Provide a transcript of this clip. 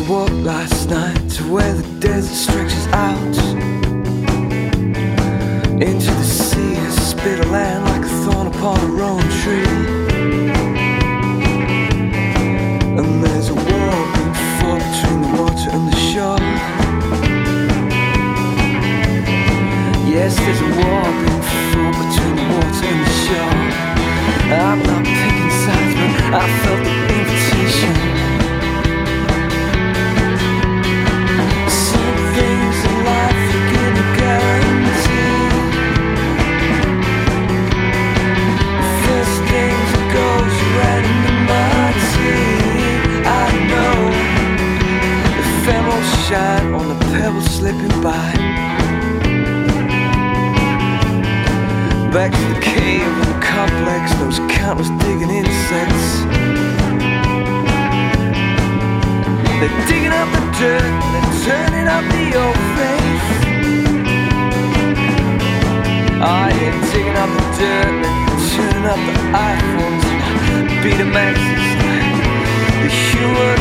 walked last night to where the desert stretches out into the sea, a spit of land like a thorn upon a rowan tree. And there's a war being fought between the water and the shore. Yes, there's a war being fought between the water and the shore. I'm not picking sides, but I felt the invitation. Some things in life you can't guarantee. First things that goes right into my teeth. I know ephemeral shine on the pebbles slipping by. Back to the cave and the complex, those countless digging insects. They're digging up the dirt, they're turning up the old faith. Ah, yeah, digging up the dirt, they're turning up the iPhones, Betamaxes, the human